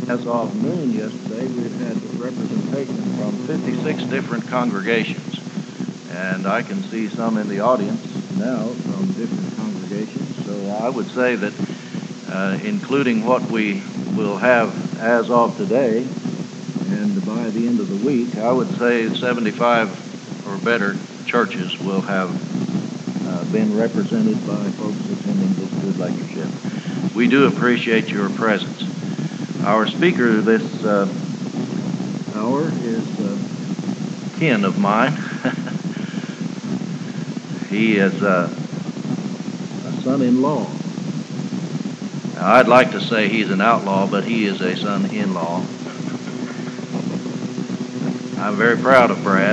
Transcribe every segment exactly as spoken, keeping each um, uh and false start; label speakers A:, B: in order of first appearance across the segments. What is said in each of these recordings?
A: As of noon yesterday, we've had representation from fifty-six different congregations, and I can see some in the audience now from different congregations. So I would say that, uh, including what we will have as of today, and by the end of the week, I would say seventy-five or better churches will have uh, been represented by folks attending this good lectureship. We do appreciate your presence. Our speaker this uh, hour is uh, kin of mine. He is uh, a son-in-law. Now, I'd like to say he's an outlaw, but he is a son-in-law. I'm very proud of Brad,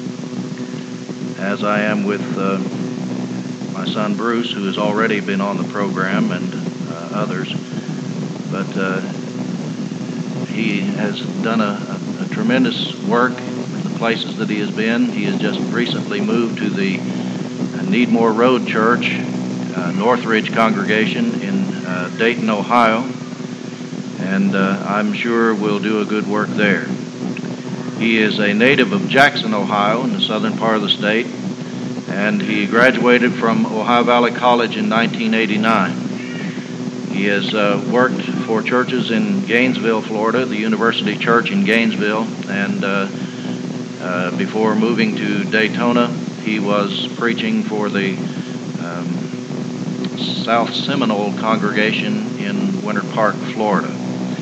A: as I am with uh, my son Bruce, who has already been on the program, and uh, others. But uh, he has done a, a, a tremendous work in the places that he has been. He has just recently moved to the Needmore Road Church, uh, Northridge congregation in uh, Dayton, Ohio, and uh, I'm sure will do a good work there. He is a native of Jackson, Ohio, in the southern part of the state, and he graduated from Ohio Valley College in nineteen eighty-nine. He has uh, worked for churches in Gainesville, Florida, the University Church in Gainesville, and uh, uh, before moving to Daytona, he was preaching for the um, South Seminole congregation in Winter Park, Florida.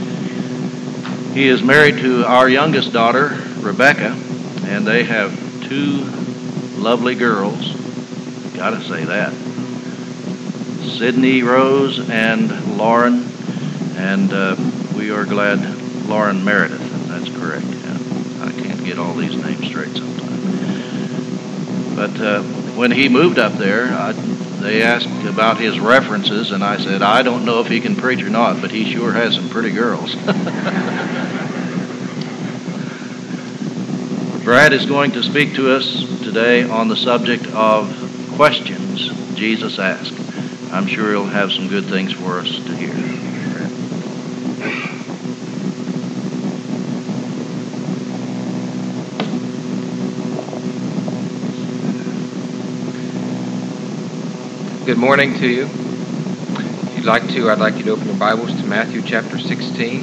A: He is married to our youngest daughter, Rebecca, and they have two lovely girls. Gotta say that. Sydney Rose and Lauren, and uh, we are glad Lauren Meredith, that's correct. Yeah, I can't get all these names straight sometimes. But uh, when he moved up there, I, they asked about his references, and I said, I don't know if he can preach or not, but he sure has some pretty girls. Brad is going to speak to us today on the subject of questions Jesus asked. I'm sure he'll have some good things for us to hear.
B: Good morning to you. If you'd like to, I'd like you to open your Bibles to Matthew chapter sixteen.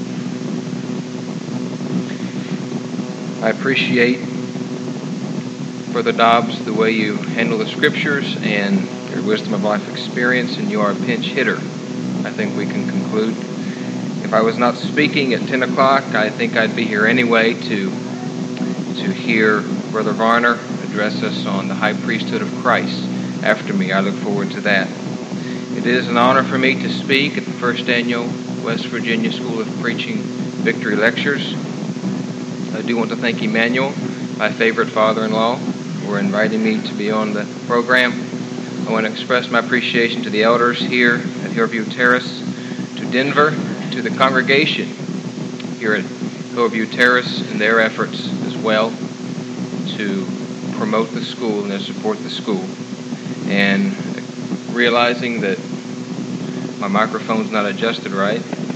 B: I appreciate, Brother Dobbs, the way you handle the scriptures and your wisdom of life experience, and you are a pinch hitter. I think we can conclude. If I was not speaking at ten o'clock, I think I'd be here anyway to to hear Brother Varner address us on the high priesthood of Christ. After me, I look forward to that. It is an honor for me to speak at the first annual West Virginia School of Preaching Victory Lectures. I do want to thank Emmanuel, my favorite father-in-law, for inviting me to be on the program. I want to express my appreciation to the elders here at Hillview Terrace, to Denver, to the congregation here at Hillview Terrace and their efforts as well to promote the school and to support the school. And realizing that my microphone's not adjusted right.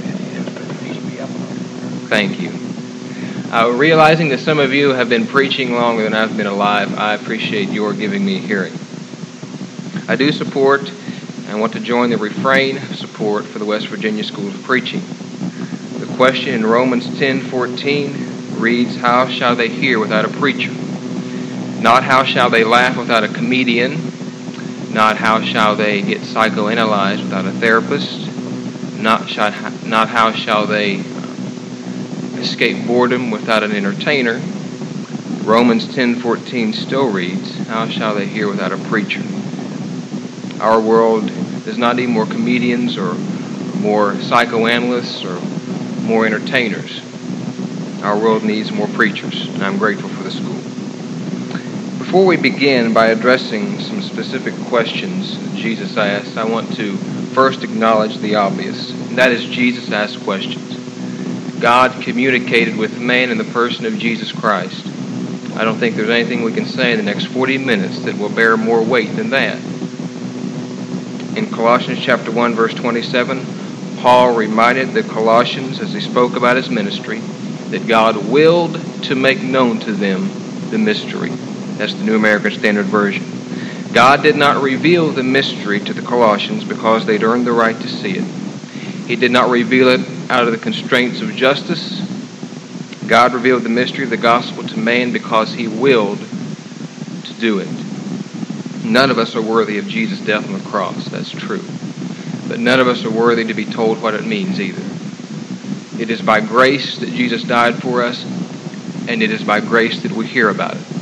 B: Thank you. Uh, realizing that some of you have been preaching longer than I've been alive, I appreciate your giving me a hearing. I do support and want to join the refrain of support for the West Virginia School of Preaching. The question in Romans ten fourteen reads, how shall they hear without a preacher? Not how shall they laugh without a comedian? Not how shall they get psychoanalyzed without a therapist? Not, shall, not how shall they escape boredom without an entertainer? Romans ten fourteen still reads, how shall they hear without a preacher? Our world does not need more comedians or more psychoanalysts or more entertainers. Our world needs more preachers, and I'm grateful for the school. Before we begin by addressing some specific questions that Jesus asked, I want to first acknowledge the obvious, and that is Jesus asked questions. God communicated with man in the person of Jesus Christ. I don't think there's anything we can say in the next forty minutes that will bear more weight than that. In Colossians chapter one, verse twenty-seven, Paul reminded the Colossians as he spoke about his ministry that God willed to make known to them the mystery. That's the New American Standard Version. God did not reveal the mystery to the Colossians because they'd earned the right to see it. He did not reveal it out of the constraints of justice. God revealed the mystery of the gospel to man because he willed to do it. None of us are worthy of Jesus' death on the cross. That's true. But none of us are worthy to be told what it means either. It is by grace that Jesus died for us, and it is by grace that we hear about it.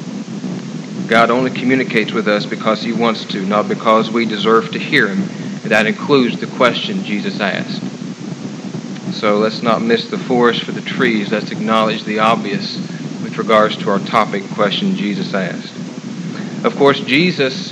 B: God only communicates with us because he wants to, not because we deserve to hear him. And that includes the question Jesus asked. So let's not miss the forest for the trees. Let's acknowledge the obvious with regards to our topic question Jesus asked. Of course, Jesus,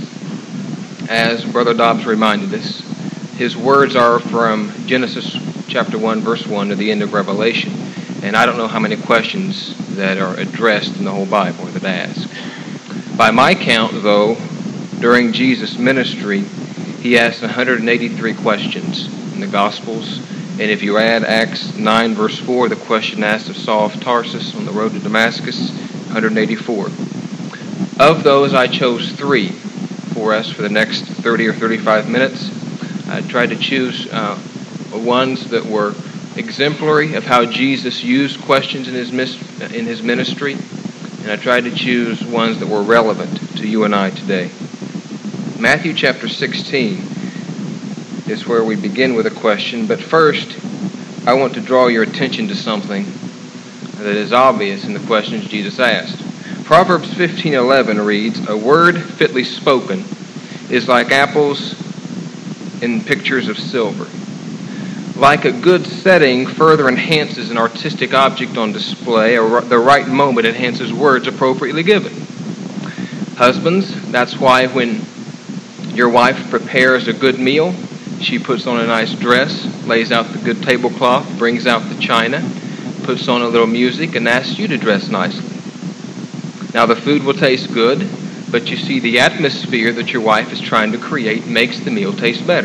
B: as Brother Dobbs reminded us, his words are from Genesis chapter one, verse one to the end of Revelation. And I don't know how many questions that are addressed in the whole Bible that ask. By my count, though, during Jesus' ministry, he asked one hundred eighty-three questions in the Gospels. And if you add Acts nine, verse four, the question asked of Saul of Tarsus on the road to Damascus, one hundred eighty-four. Of those, I chose three for us for the next thirty or thirty-five minutes. I tried to choose uh, ones that were exemplary of how Jesus used questions in his mis- in his ministry, and I tried to choose ones that were relevant to you and I today. Matthew chapter sixteen is where we begin with a question, but first I want to draw your attention to something that is obvious in the questions Jesus asked. Proverbs fifteen eleven reads, "A word fitly spoken is like apples in pictures of silver." Like a good setting further enhances an artistic object on display, or the right moment enhances words appropriately given. Husbands, that's why when your wife prepares a good meal, she puts on a nice dress, lays out the good tablecloth, brings out the china, puts on a little music, and asks you to dress nicely. Now the food will taste good, but you see the atmosphere that your wife is trying to create makes the meal taste better.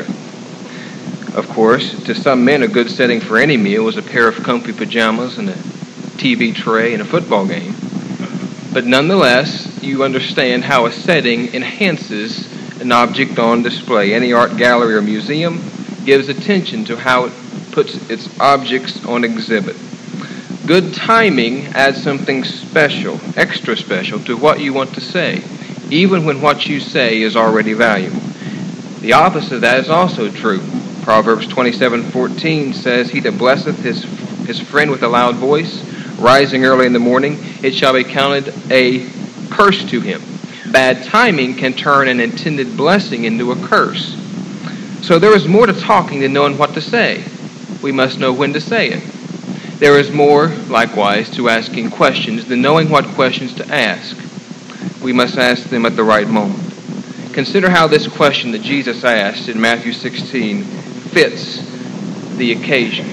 B: Of course, to some men, a good setting for any meal is a pair of comfy pajamas and a T V tray and a football game. But nonetheless, you understand how a setting enhances an object on display. Any art gallery or museum gives attention to how it puts its objects on exhibit. Good timing adds something special, extra special, to what you want to say, even when what you say is already valuable. The opposite of that is also true. Proverbs twenty-seven fourteen says, "He that blesseth his his friend with a loud voice, rising early in the morning, it shall be counted a curse to him." Bad timing can turn an intended blessing into a curse. So there is more to talking than knowing what to say. We must know when to say it. There is more, likewise, to asking questions than knowing what questions to ask. We must ask them at the right moment. Consider how this question that Jesus asked in Matthew sixteen fits the occasion.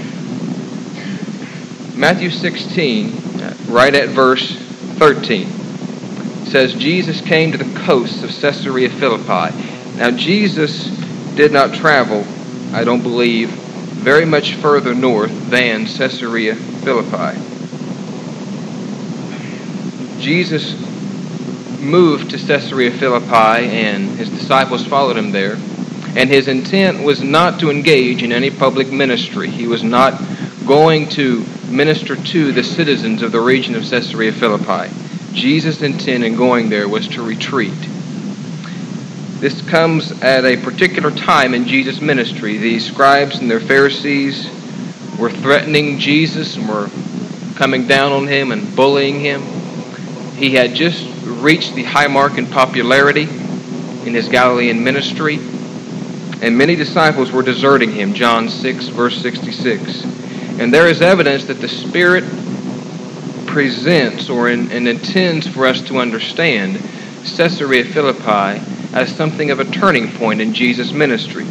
B: Matthew sixteen, right at verse thirteen, says, Jesus came to the coasts of Caesarea Philippi. Now, Jesus did not travel, I don't believe, very much further north than Caesarea Philippi. Jesus moved to Caesarea Philippi, and his disciples followed him there. And his intent was not to engage in any public ministry. He was not going to minister to the citizens of the region of Caesarea Philippi. Jesus' intent in going there was to retreat. This comes at a particular time in Jesus' ministry. The scribes and their Pharisees were threatening Jesus and were coming down on him and bullying him. He had just reached the high mark in popularity in his Galilean ministry, and many disciples were deserting him, John six, verse sixty-six. And there is evidence that the Spirit presents or in, and intends for us to understand Caesarea Philippi as something of a turning point in Jesus' ministry.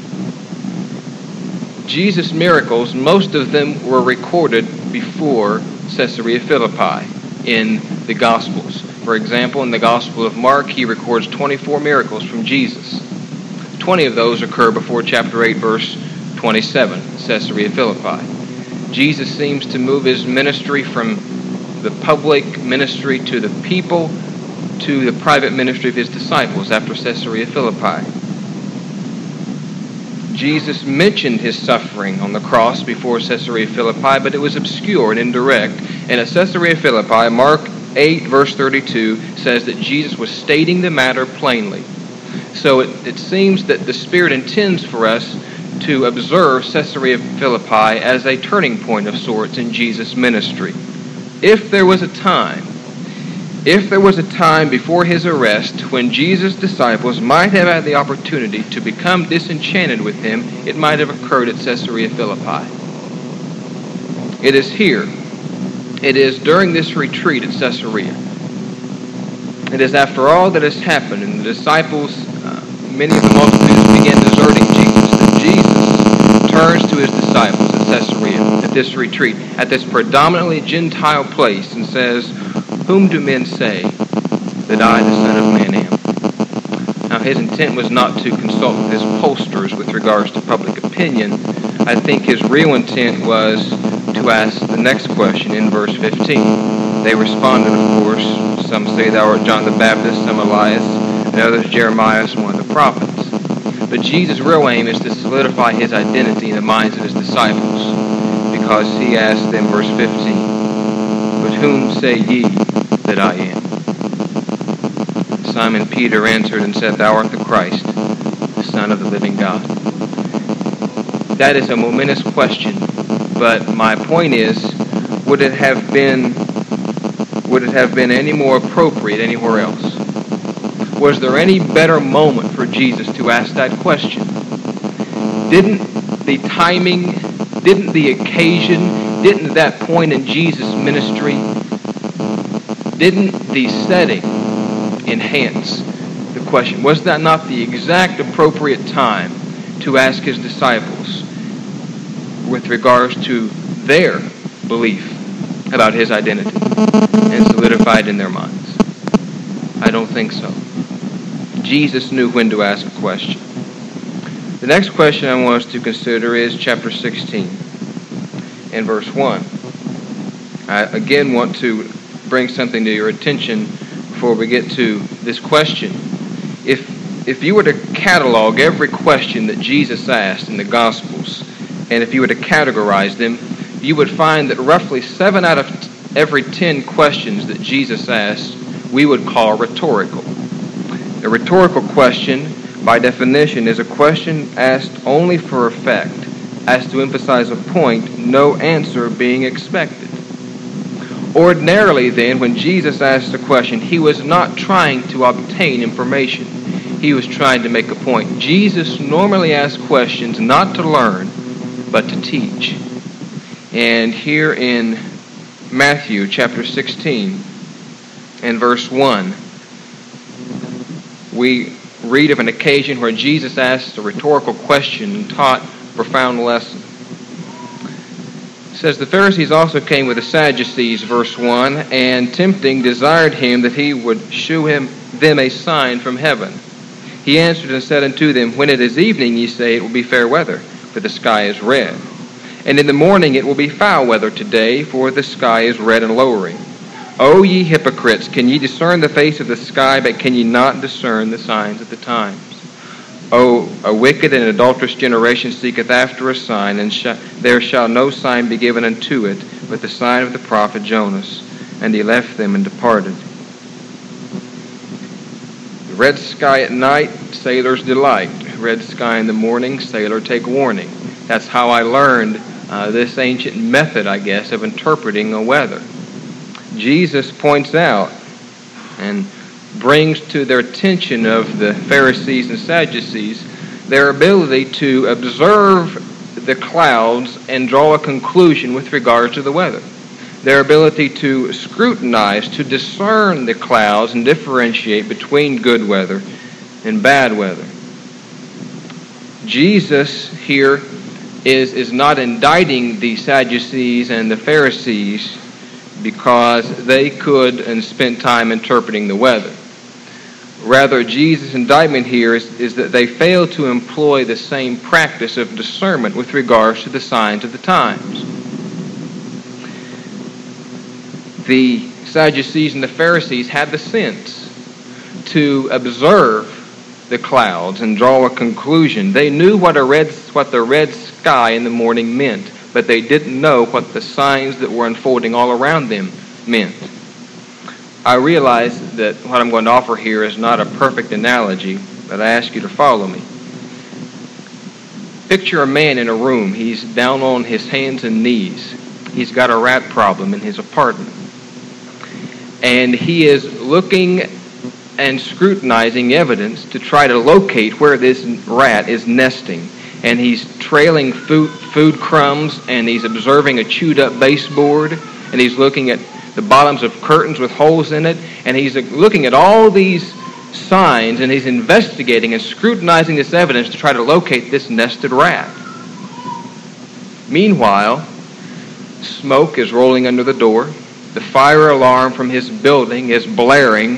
B: Jesus' miracles, most of them were recorded before Caesarea Philippi in the Gospels. For example, in the Gospel of Mark, he records twenty-four miracles from Jesus. twenty of those occur before chapter eight, verse twenty-seven, Caesarea Philippi. Jesus seems to move his ministry from the public ministry to the people to the private ministry of his disciples after Caesarea Philippi. Jesus mentioned his suffering on the cross before Caesarea Philippi, but it was obscure and indirect. And at Caesarea Philippi, Mark eight, verse thirty-two, says that Jesus was stating the matter plainly. So it, it seems that the Spirit intends for us to observe Caesarea Philippi as a turning point of sorts in Jesus' ministry. If there was a time, if there was a time before his arrest when Jesus' disciples might have had the opportunity to become disenchanted with him, it might have occurred at Caesarea Philippi. It is here. It is during this retreat at Caesarea. It is after all that has happened, and the disciples, uh, many of the multitudes began deserting Jesus, that Jesus turns to his disciples at Caesarea, at this retreat, at this predominantly Gentile place, and says, "Whom do men say that I, the Son of Man, am?" Now, his intent was not to consult with his pollsters with regards to public opinion. I think his real intent was to ask the next question in verse fifteen. They responded, of course. Some say thou art John the Baptist, some Elias, and others Jeremiah, one of the prophets. But Jesus' real aim is to solidify his identity in the minds of his disciples, because he asked them, verse fifteen, "But whom say ye that I am?" Simon Peter answered and said, "Thou art the Christ, the Son of the living God." That is a momentous question, but my point is, would it have been would it have been any more appropriate anywhere else? Was there any better moment for Jesus to ask that question? Didn't the timing, didn't the occasion, didn't that point in Jesus' ministry, didn't the setting enhance the question? Was that not the exact appropriate time to ask his disciples with regards to their belief about his identity and solidified in their minds? I don't think so. Jesus knew when to ask a question. The next question I want us to consider is chapter sixteen and verse one. I again want to bring something to your attention before we get to this question. If if you were to catalog every question that Jesus asked in the Gospels, and if you were to categorize them, you would find that roughly seven out of every ten questions that Jesus asked we would call rhetorical. A rhetorical question, by definition, is a question asked only for effect, as to emphasize a point, no answer being expected. Ordinarily, then, when Jesus asked a question, he was not trying to obtain information. He was trying to make a point. Jesus normally asked questions not to learn, but to teach. And here in Matthew chapter sixteen and verse one, we read of an occasion where Jesus asked a rhetorical question and taught a profound lesson. It says, "The Pharisees also came with the Sadducees," verse one, "and tempting desired him that he would shew him them a sign from heaven. He answered and said unto them, When it is evening, ye say, it will be fair weather, for the sky is red. And in the morning it will be foul weather today, for the sky is red and lowering. O ye hypocrites, can ye discern the face of the sky, but can ye not discern the signs of the times? O a wicked and adulterous generation seeketh after a sign, and sh- there shall no sign be given unto it, but the sign of the prophet Jonas. And he left them and departed." The red sky at night, sailor's delight. Red sky in the morning, sailor take warning. That's how I learned uh, this ancient method, I guess, of interpreting the weather. Jesus points out and brings to their attention of the Pharisees and Sadducees their ability to observe the clouds and draw a conclusion with regard to the weather. Their ability to scrutinize, to discern the clouds and differentiate between good weather and bad weather. Jesus here is, is not indicting the Sadducees and the Pharisees because they could and spent time interpreting the weather. Rather, Jesus' indictment here is, is that they fail to employ the same practice of discernment with regards to the signs of the times. The Sadducees and the Pharisees had the sense to observe the clouds and draw a conclusion. They knew what a red, what the red sky in the morning meant, but they didn't know what the signs that were unfolding all around them meant. I realize that what I'm going to offer here is not a perfect analogy, but I ask you to follow me. Picture a man in a room. He's down on his hands and knees. He's got a rat problem in his apartment. And he is looking and scrutinizing evidence to try to locate where this rat is nesting. And he's trailing food, food crumbs, and he's observing a chewed up baseboard, and he's looking at the bottoms of curtains with holes in it, and he's looking at all these signs, and he's investigating and scrutinizing this evidence to try to locate this nested rat. Meanwhile, smoke is rolling under the door. The fire alarm from his building is blaring.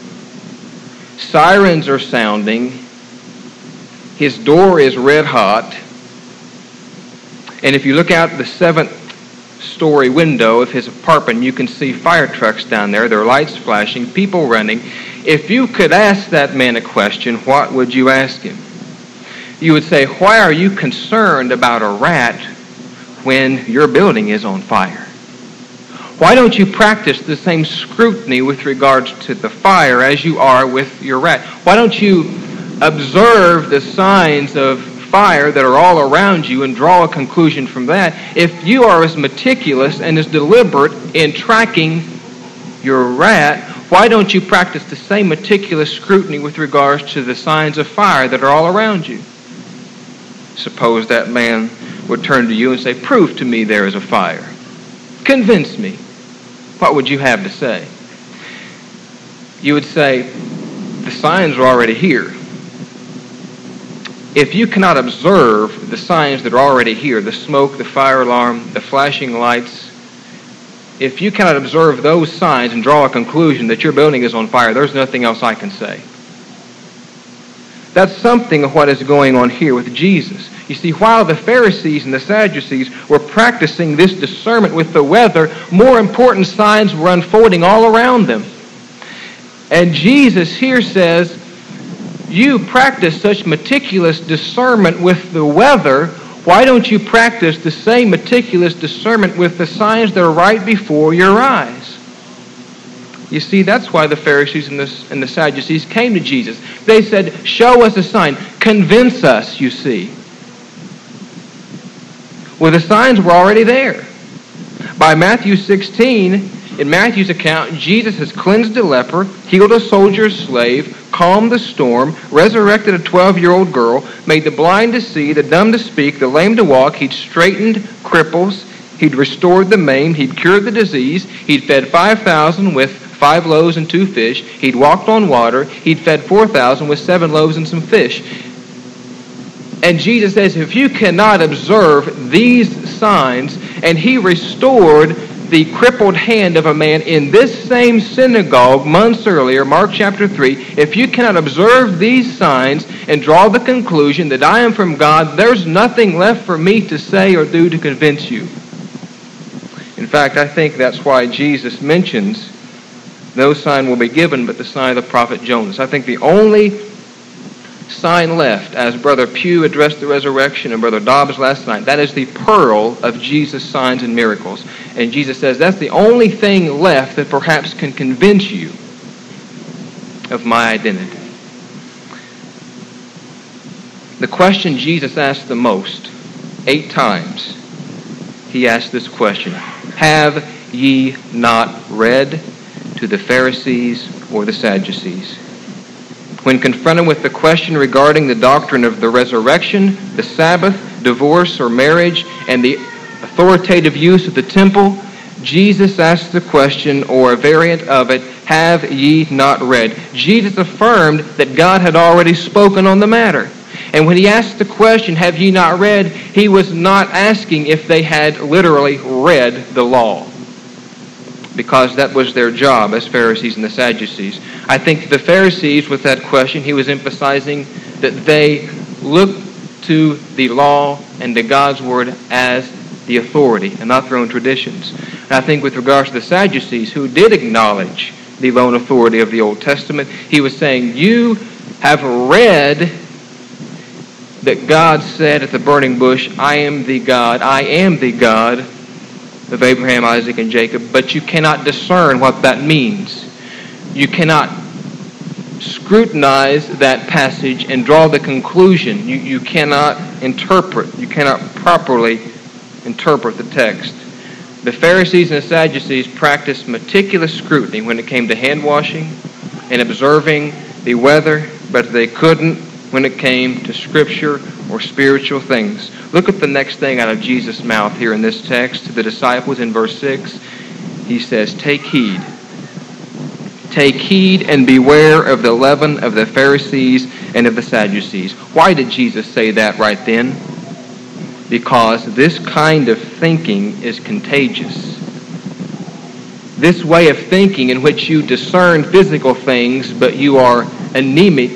B: Sirens are sounding. His door is red hot. And if you look out the seventh story window of his apartment, you can see fire trucks down there. There are lights flashing, people running. If you could ask that man a question, what would you ask him? You would say, why are you concerned about a rat when your building is on fire? Why don't you practice the same scrutiny with regards to the fire as you are with your rat? Why don't you observe the signs of fire that are all around you and draw a conclusion from that? If you are as meticulous and as deliberate in tracking your rat, why don't you practice the same meticulous scrutiny with regards to the signs of fire that are all around you? Suppose that man would turn to you and say, prove to me there is a fire. Convince me. What would you have to say? You would say, the signs are already here. If you cannot observe the signs that are already here, the smoke, the fire alarm, the flashing lights, if you cannot observe those signs and draw a conclusion that your building is on fire, there's nothing else I can say. That's something of what is going on here with Jesus. You see, while the Pharisees and the Sadducees were practicing this discernment with the weather, more important signs were unfolding all around them. And Jesus here says, you practice such meticulous discernment with the weather, why don't you practice the same meticulous discernment with the signs that are right before your eyes? You see, that's why the Pharisees and the, and the Sadducees came to Jesus. They said, show us a sign. Convince us, you see. Well, the signs were already there. By Matthew sixteen, in Matthew's account, Jesus has cleansed a leper, healed a soldier's slave, calmed the storm, resurrected a twelve-year-old girl, made the blind to see, the dumb to speak, the lame to walk. He'd straightened cripples. He'd restored the maimed. He'd cured the disease. He'd fed five thousand with five loaves and two fish. He'd walked on water. He'd fed four thousand with seven loaves and some fish. And Jesus says, if you cannot observe these signs, and he restored the crippled hand of a man in this same synagogue months earlier, Mark chapter three, if you cannot observe these signs and draw the conclusion that I am from God, there's nothing left for me to say or do to convince you. In fact, I think that's why Jesus mentions no sign will be given but the sign of the prophet Jonas. I think the only sign left, as Brother Pugh addressed the resurrection and Brother Dobbs last night, that is the pearl of Jesus' signs and miracles. And Jesus says that's the only thing left that perhaps can convince you of my identity. The question Jesus asked the most, eight times, he asked this question, have ye not read to the Pharisees or the Sadducees? When confronted with the question regarding the doctrine of the resurrection, the Sabbath, divorce or marriage, and the authoritative use of the temple, Jesus asked the question, or a variant of it, have ye not read? Jesus affirmed that God had already spoken on the matter. And when he asked the question, have ye not read, he was not asking if they had literally read the law. because that was their job as Pharisees and the Sadducees. I think the Pharisees, with that question, he was emphasizing that they looked to the law and to God's word as the authority and not their own traditions. And I think with regards to the Sadducees, who did acknowledge the lone authority of the Old Testament, he was saying, you have read that God said at the burning bush, I am the God, I am the God of Abraham, Isaac, and Jacob, but you cannot discern what that means. You cannot scrutinize that passage and draw the conclusion. You, you cannot interpret. You cannot properly interpret the text. The Pharisees and the Sadducees practiced meticulous scrutiny when it came to hand washing and observing the weather, but they couldn't when it came to Scripture or spiritual things. Look at the next thing out of Jesus' mouth here in this text to the disciples in verse six. He says, take heed. Take heed and beware of the leaven of the Pharisees and of the Sadducees. Why did Jesus say that right then? Because this kind of thinking is contagious. This way of thinking in which you discern physical things, but you are anemic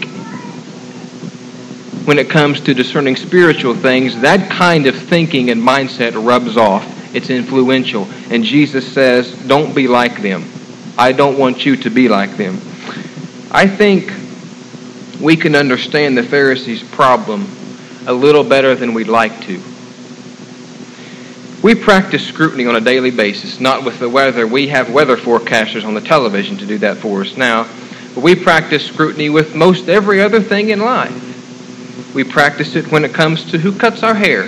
B: when it comes to discerning spiritual things, that kind of thinking and mindset rubs off. It's influential. And Jesus says, don't be like them. I don't want you to be like them. I think we can understand the Pharisees' problem a little better than we'd like to. We practice scrutiny on a daily basis, not with the weather. We have weather forecasters on the television to do that for us now. But we practice scrutiny with most every other thing in life. We practice it when it comes to who cuts our hair.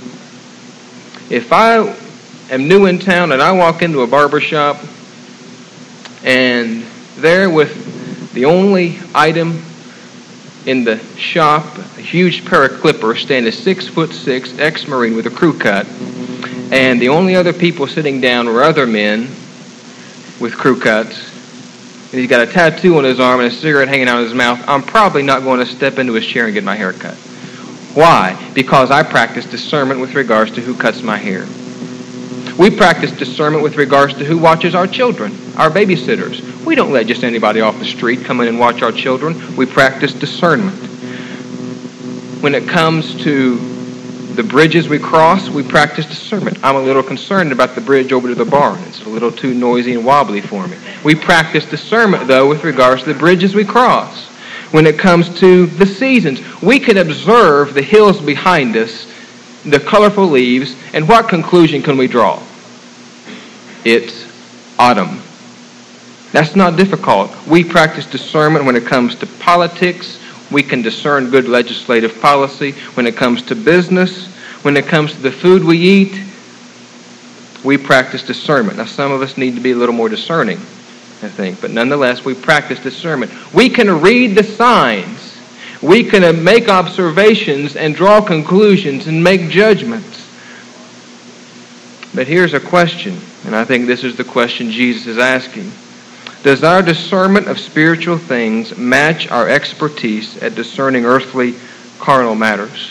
B: If I am new in town and I walk into a barber shop and there with the only item in the shop, a huge pair of clippers, standing six foot six, ex-Marine with a crew cut, and the only other people sitting down were other men with crew cuts, and he's got a tattoo on his arm and a cigarette hanging out of his mouth, I'm probably not going to step into his chair and get my hair cut. Why? Because I practice discernment with regards to who cuts my hair. We practice discernment with regards to who watches our children, our babysitters. We don't let just anybody off the street come in and watch our children. We practice discernment. When it comes to the bridges we cross, we practice discernment. I'm a little concerned about the bridge over to the barn. It's a little too noisy and wobbly for me. We practice discernment, though, with regards to the bridges we cross. When it comes to the seasons, we can observe the hills behind us, the colorful leaves, and what conclusion can we draw? It's autumn. That's not difficult. We practice discernment when it comes to politics. We can discern good legislative policy. When it comes to business, when it comes to the food we eat, we practice discernment. Now, some of us need to be a little more discerning, I think, but nonetheless, we practice discernment. We can read the signs. We can make observations and draw conclusions and make judgments. But here's a question, and I think this is the question Jesus is asking. Does our discernment of spiritual things match our expertise at discerning earthly, carnal matters?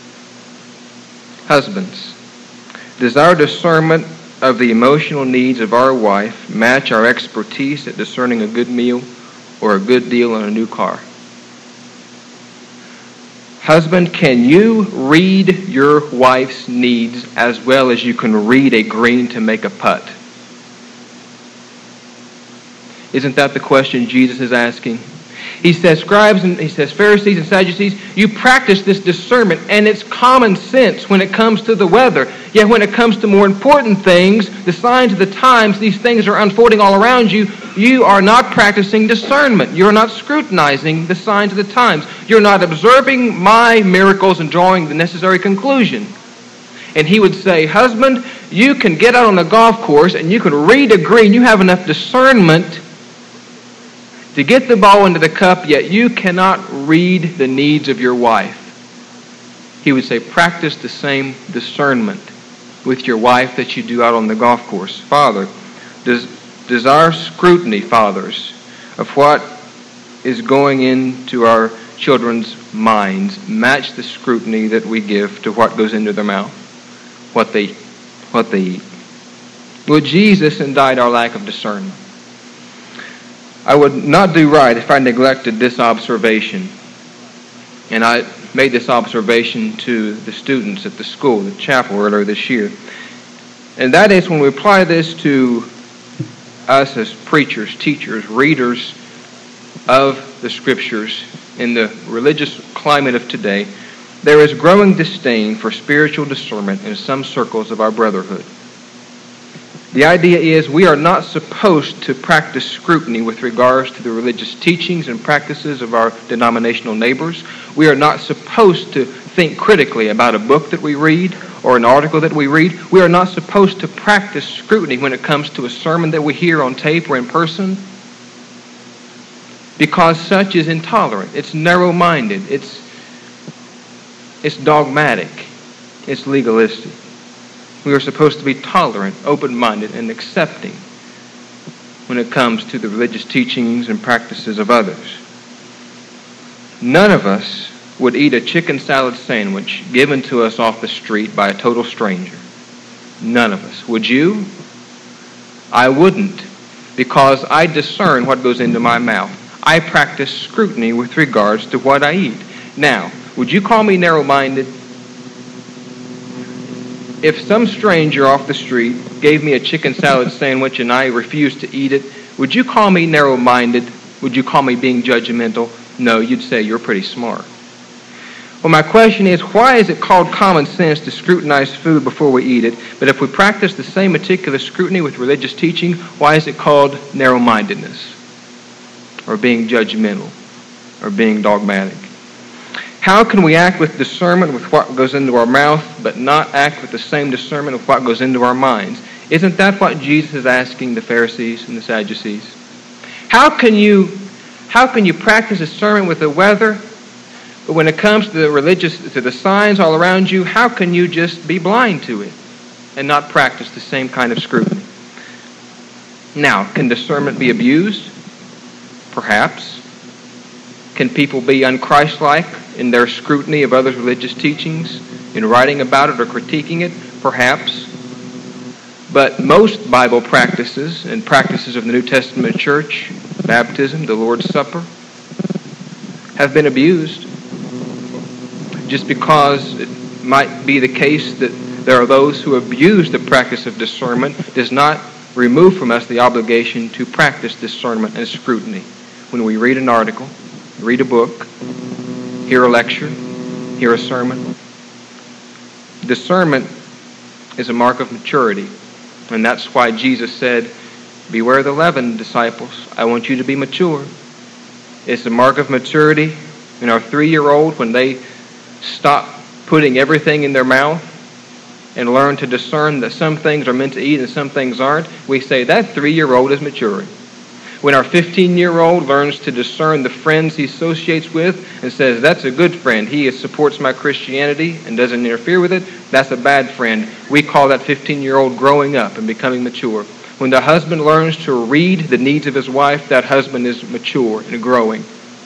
B: Husbands, does our discernment of the emotional needs of our wife match our expertise at discerning a good meal or a good deal on a new car? Husband, can you read your wife's needs as well as you can read a green to make a putt? Isn't that the question Jesus is asking? He says, scribes and he says, Pharisees and Sadducees, you practice this discernment, and it's common sense when it comes to the weather. Yet when it comes to more important things, the signs of the times, these things are unfolding all around you, you are not practicing discernment. You're not scrutinizing the signs of the times. You're not observing my miracles and drawing the necessary conclusion. And he would say, husband, you can get out on the golf course and you can read a green. You have enough discernment to get the ball into the cup, yet you cannot read the needs of your wife. He would say, practice the same discernment with your wife that you do out on the golf course. Father, does, does our scrutiny, fathers, of what is going into our children's minds match the scrutiny that we give to what goes into their mouth, what they, what they eat? Will Jesus indict our lack of discernment? I would not do right if I neglected this observation. And I made this observation to the students at the school, the chapel, earlier this year. And that is, when we apply this to us as preachers, teachers, readers of the Scriptures in the religious climate of today, there is growing disdain for spiritual discernment in some circles of our brotherhood. The idea is we are not supposed to practice scrutiny with regards to the religious teachings and practices of our denominational neighbors. We are not supposed to think critically about a book that we read or an article that we read. We are not supposed to practice scrutiny when it comes to a sermon that we hear on tape or in person, because such is intolerant. It's narrow-minded. It's, it's dogmatic. It's legalistic. We are supposed to be tolerant, open-minded, and accepting when it comes to the religious teachings and practices of others. None of us would eat a chicken salad sandwich given to us off the street by a total stranger. None of us. Would you? I wouldn't, because I discern what goes into my mouth. I practice scrutiny with regards to what I eat. Now, would you call me narrow-minded? If some stranger off the street gave me a chicken salad sandwich and I refused to eat it, would you call me narrow-minded? Would you call me being judgmental? No, you'd say you're pretty smart. Well, my question is, why is it called common sense to scrutinize food before we eat it? But if we practice the same meticulous scrutiny with religious teaching, why is it called narrow-mindedness? Or being judgmental? Or being dogmatic? How can we act with discernment with what goes into our mouth, but not act with the same discernment with what goes into our minds? Isn't that what Jesus is asking the Pharisees and the Sadducees? How can you, how can you practice discernment with the weather, but when it comes to the religious, to the signs all around you, how can you just be blind to it and not practice the same kind of scrutiny? Now, can discernment be abused? Perhaps. Can people be unchristlike in their scrutiny of others' religious teachings, in writing about it or critiquing it? Perhaps. But most Bible practices and practices of the New Testament church, baptism, the Lord's Supper, have been abused. Just because it might be the case that there are those who abuse the practice of discernment does not remove from us the obligation to practice discernment and scrutiny. When we read an article, read a book, hear a lecture, hear a sermon. Discernment is a mark of maturity. And that's why Jesus said, beware the leaven, disciples. I want you to be mature. It's a mark of maturity in our three-year-old when they stop putting everything in their mouth and learn to discern that some things are meant to eat and some things aren't. We say that three-year-old is maturing. When our fifteen-year-old learns to discern the friends he associates with and says, that's a good friend, he supports my Christianity and doesn't interfere with it, that's a bad friend. We call that fifteen-year-old growing up and becoming mature. When the husband learns to read the needs of his wife, that husband is mature and growing.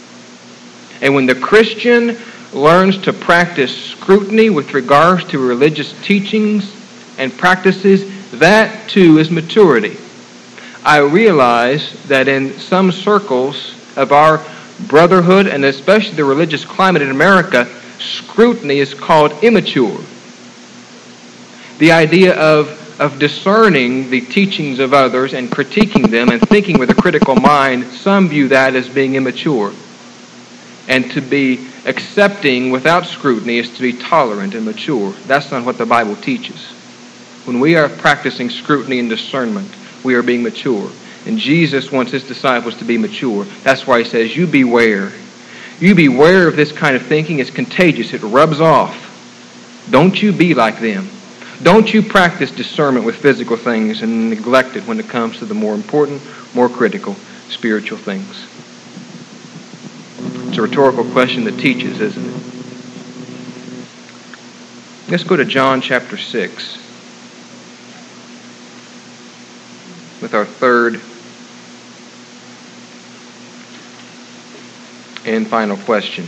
B: And when the Christian learns to practice scrutiny with regards to religious teachings and practices, that too is maturity. I realize that in some circles of our brotherhood, and especially the religious climate in America, scrutiny is called immature. The idea of, of discerning the teachings of others and critiquing them and thinking with a critical mind, some view that as being immature. And to be accepting without scrutiny is to be tolerant and mature. That's not what the Bible teaches. When we are practicing scrutiny and discernment, we are being mature. And Jesus wants his disciples to be mature. That's why he says, you beware. You beware of this kind of thinking. It's contagious. It rubs off. Don't you be like them. Don't you practice discernment with physical things and neglect it when it comes to the more important, more critical spiritual things. It's a rhetorical question that teaches, isn't it? Let's go to John chapter six. With our third and final question.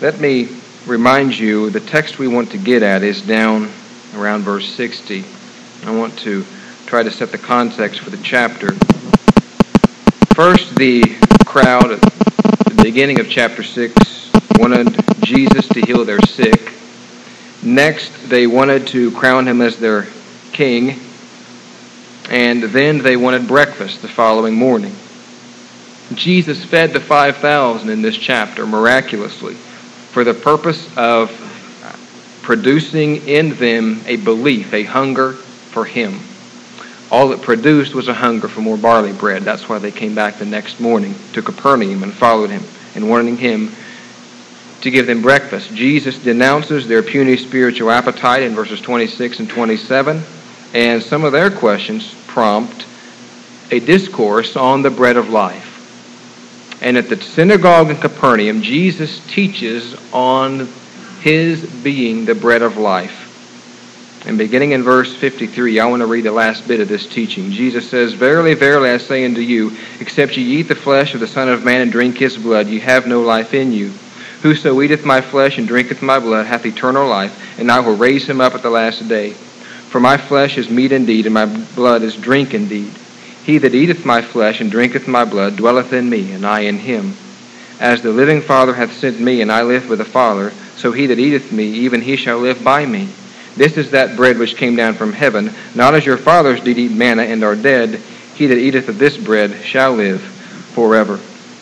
B: Let me remind you, the text we want to get at is down around verse sixty. I want to try to set the context for the chapter. First, the crowd at the beginning of chapter six wanted Jesus to heal their sick. Next, they wanted to crown him as their king. And then they wanted breakfast the following morning. Jesus fed the five thousand in this chapter miraculously for the purpose of producing in them a belief, a hunger for him. All it produced was a hunger for more barley bread. That's why they came back the next morning to Capernaum and followed him and wanting him to give them breakfast. Jesus denounces their puny spiritual appetite in verses twenty-six and twenty-seven, and some of their questions prompt a discourse on the bread of life. And at the synagogue in Capernaum, Jesus teaches on his being the bread of life. And beginning in verse fifty-three, I want to read the last bit of this teaching. Jesus says, "Verily, verily, I say unto you, except ye eat the flesh of the Son of Man and drink his blood, ye have no life in you. Whoso eateth my flesh and drinketh my blood hath eternal life, and I will raise him up at the last day. For my flesh is meat indeed, and my blood is drink indeed. He that eateth my flesh and drinketh my blood dwelleth in me, and I in him. As the living Father hath sent me, and I live with the Father, so he that eateth me, even he shall live by me. This is that bread which came down from heaven, not as your fathers did eat manna and are dead. He that eateth of this bread shall live forever."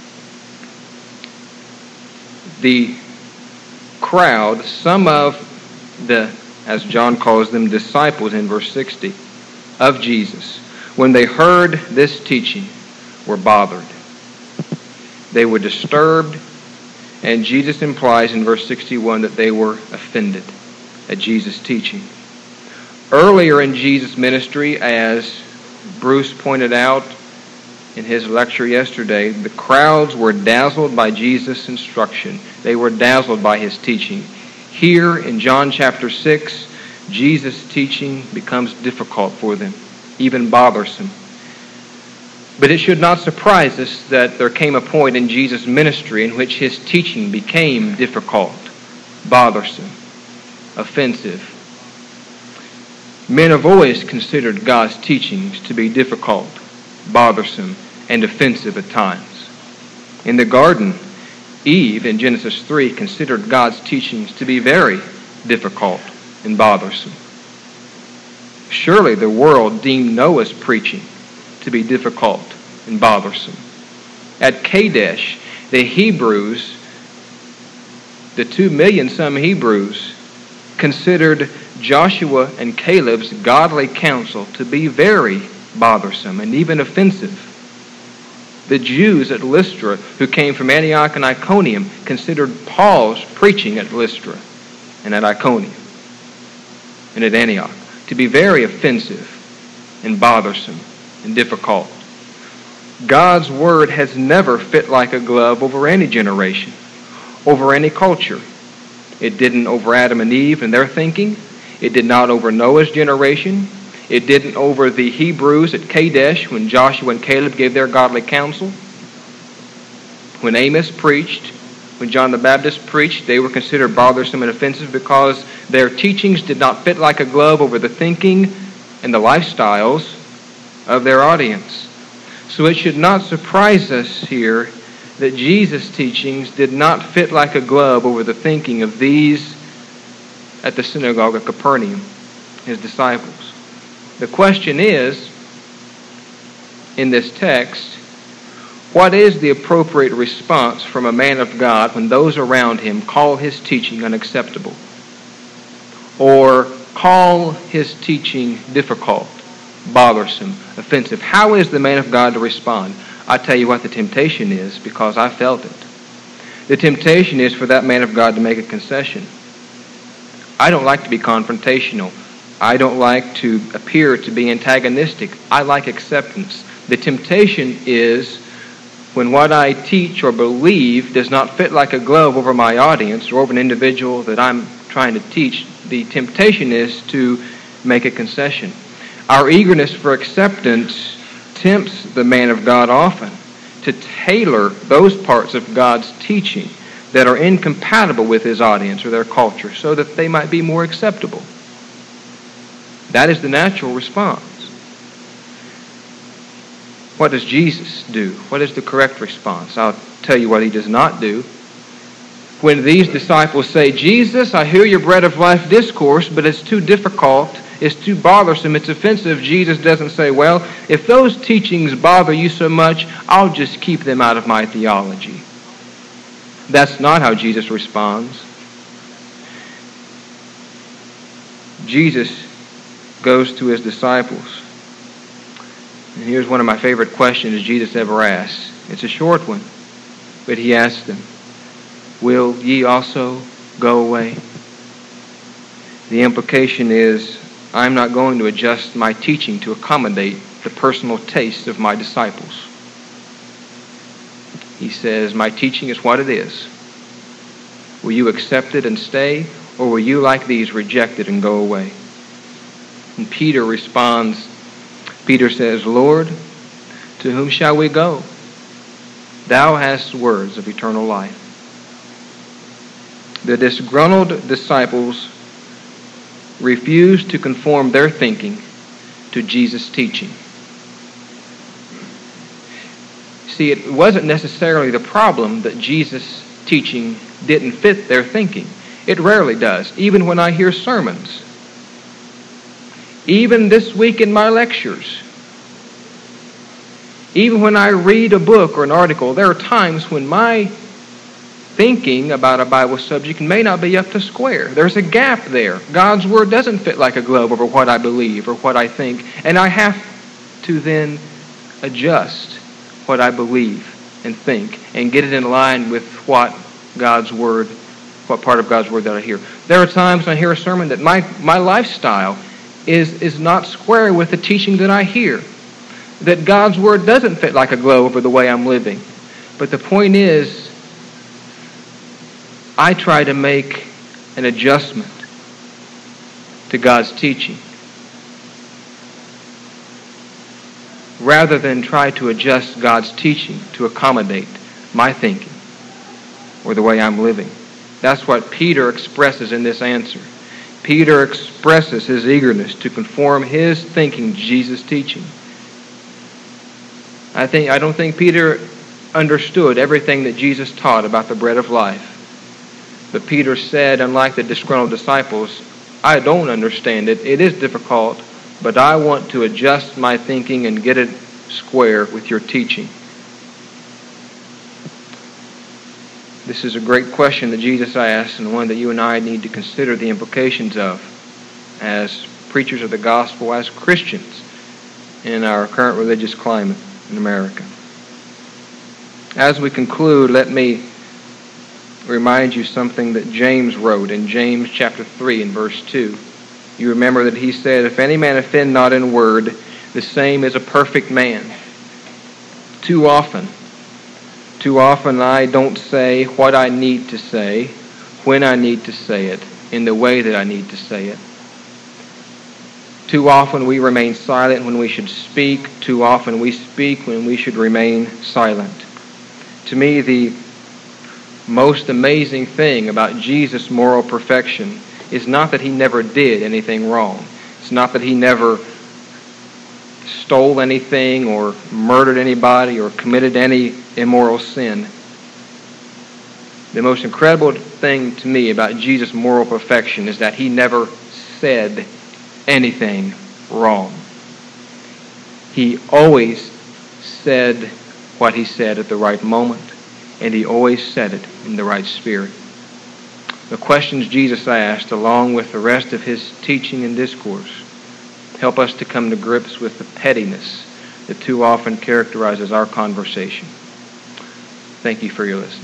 B: The crowd, some of the, as John calls them, disciples in verse sixty of Jesus, when they heard this teaching, were bothered. They were disturbed, and Jesus implies in verse sixty-one that they were offended at Jesus' teaching. Earlier in Jesus' ministry, as Bruce pointed out in his lecture yesterday, the crowds were dazzled by Jesus' instruction. They were dazzled by his teaching. Here in John chapter six, Jesus' teaching becomes difficult for them, even bothersome. But it should not surprise us that there came a point in Jesus' ministry in which his teaching became difficult, bothersome, offensive. Men have always considered God's teachings to be difficult, bothersome, and offensive at times. In the garden, Eve, in Genesis three, considered God's teachings to be very difficult and bothersome. Surely the world deemed Noah's preaching to be difficult and bothersome. At Kadesh, the Hebrews, the two million some Hebrews, considered Joshua and Caleb's godly counsel to be very bothersome and even offensive. The Jews at Lystra, who came from Antioch and Iconium, considered Paul's preaching at Lystra and at Iconium and at Antioch to be very offensive and bothersome and difficult. God's word has never fit like a glove over any generation, over any culture. It didn't over Adam and Eve and their thinking. It did not over Noah's generation. It didn't over the Hebrews at Kadesh when Joshua and Caleb gave their godly counsel. When Amos preached, when John the Baptist preached, they were considered bothersome and offensive because their teachings did not fit like a glove over the thinking and the lifestyles of their audience. So it should not surprise us here that Jesus' teachings did not fit like a glove over the thinking of these at the synagogue of Capernaum, his disciples. The question is, in this text, what is the appropriate response from a man of God when those around him call his teaching unacceptable or call his teaching difficult, bothersome, offensive? How is the man of God to respond? I tell you what the temptation is, because I felt it. The temptation is for that man of God to make a concession. I don't like to be confrontational. I don't like to appear to be antagonistic. I like acceptance. The temptation is when what I teach or believe does not fit like a glove over my audience or over an individual that I'm trying to teach, the temptation is to make a concession. Our eagerness for acceptance tempts the man of God often to tailor those parts of God's teaching that are incompatible with his audience or their culture so that they might be more acceptable. That is the natural response. What does Jesus do? What is the correct response? I'll tell you what he does not do. When these disciples say, Jesus, I hear your bread of life discourse, but it's too difficult, it's too bothersome, it's offensive, Jesus doesn't say, well, if those teachings bother you so much, I'll just keep them out of my theology. That's not how Jesus responds. Jesus goes to his disciples. And here's one of my favorite questions Jesus ever asked. It's a short one, but he asked them, will ye also go away? The implication is, I'm not going to adjust my teaching to accommodate the personal tastes of my disciples. He says, my teaching is what it is. Will you accept it and stay, or will you, like these, reject it and go away? And Peter responds, Peter says, Lord, to whom shall we go? Thou hast words of eternal life. The disgruntled disciples refused to conform their thinking to Jesus' teaching. See, it wasn't necessarily the problem that Jesus' teaching didn't fit their thinking. It rarely does, even when I hear sermons. Even this week in my lectures. Even when I read a book or an article, there are times when my thinking about a Bible subject may not be up to square. There's a gap there. God's Word doesn't fit like a glove over what I believe or what I think, and I have to then adjust what I believe and think and get it in line with what God's Word, what part of God's Word that I hear. There are times when I hear a sermon that my, my lifestyle is, is not square with the teaching that I hear, that God's Word doesn't fit like a glove over the way I'm living. But the point is, I try to make an adjustment to God's teaching rather than try to adjust God's teaching to accommodate my thinking or the way I'm living. That's what Peter expresses in this answer. Peter expresses his eagerness to conform his thinking to Jesus' teaching. I think I don't think Peter understood everything that Jesus taught about the bread of life. But Peter said, unlike the disgruntled disciples, I don't understand it. It is difficult, but I want to adjust my thinking and get it square with your teaching. This is a great question that Jesus asked, and one that you and I need to consider the implications of as preachers of the gospel, as Christians in our current religious climate in America. As we conclude, let me remind you something that James wrote in James chapter three and verse two. You remember that he said, if any man offend not in word, the same is a perfect man. Too often, too often I don't say what I need to say, when I need to say it, in the way that I need to say it. Too often we remain silent when we should speak. Too often we speak when we should remain silent. To me, the most amazing thing about Jesus' moral perfection is not that he never did anything wrong. It's not that he never stole anything or murdered anybody or committed any immoral sin. The most incredible thing to me about Jesus' moral perfection is that he never said anything wrong. He always said what he said at the right moment, and he always said it in the right spirit. The questions Jesus asked, along with the rest of his teaching and discourse, help us to come to grips with the pettiness that too often characterizes our conversation. Thank you for your listening.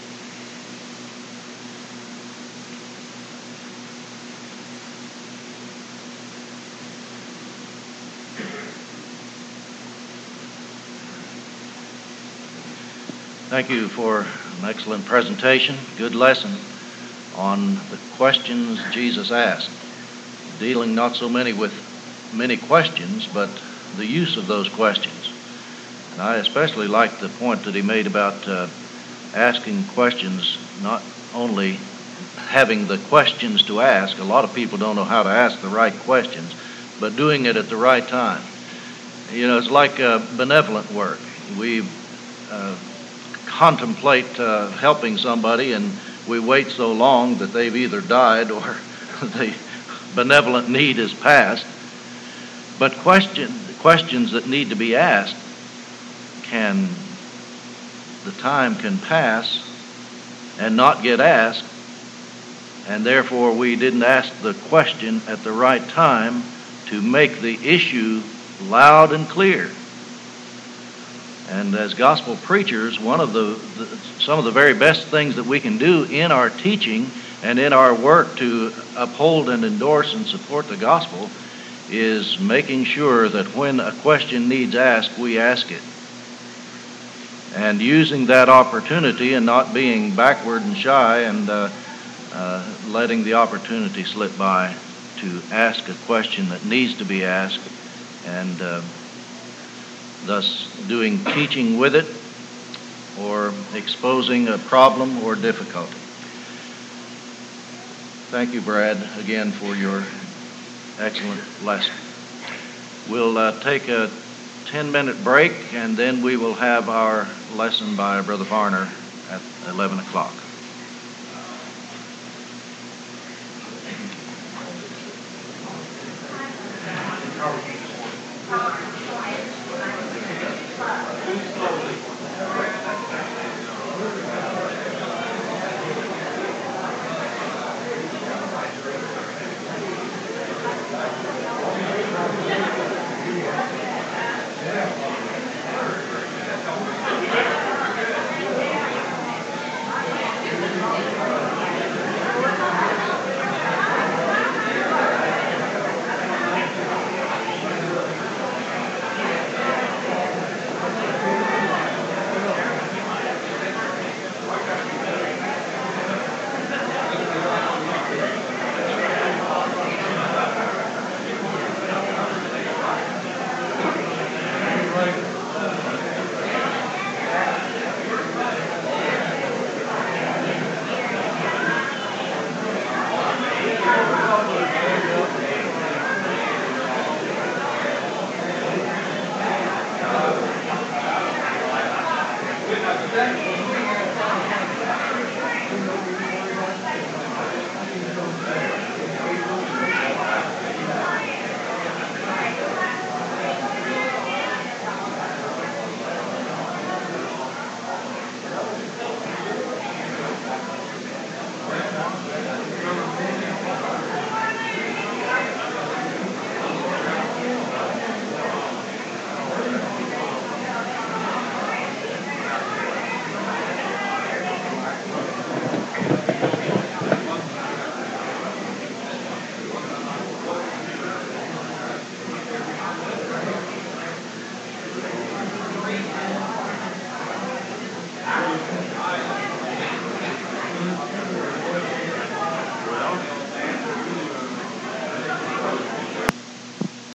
A: Thank you for an excellent presentation, good lesson on the questions Jesus asked, dealing not so many with many questions, but the use of those questions. And I especially like the point that he made about uh, asking questions, not only having the questions to ask. A lot of people don't know how to ask the right questions, but doing it at the right time. You know, it's like uh, benevolent work. We uh, contemplate uh, helping somebody, and we wait so long that they've either died or the benevolent need is passed. But question, questions that need to be asked, can the time can pass and not get asked, and therefore we didn't ask the question at the right time to make the issue loud and clear. And as gospel preachers, one of the, the some of the very best things that we can do in our teaching and in our work to uphold and endorse and support the gospel is making sure that when a question needs asked, we ask it. And using that opportunity and not being backward and shy and uh, uh, letting the opportunity slip by to ask a question that needs to be asked, and uh, thus doing teaching with it or exposing a problem or difficulty. Thank you, Brad, again for your excellent lesson. We'll uh, take a ten-minute break, and then we will have our lesson by Brother Varner at eleven o'clock.
C: How are you?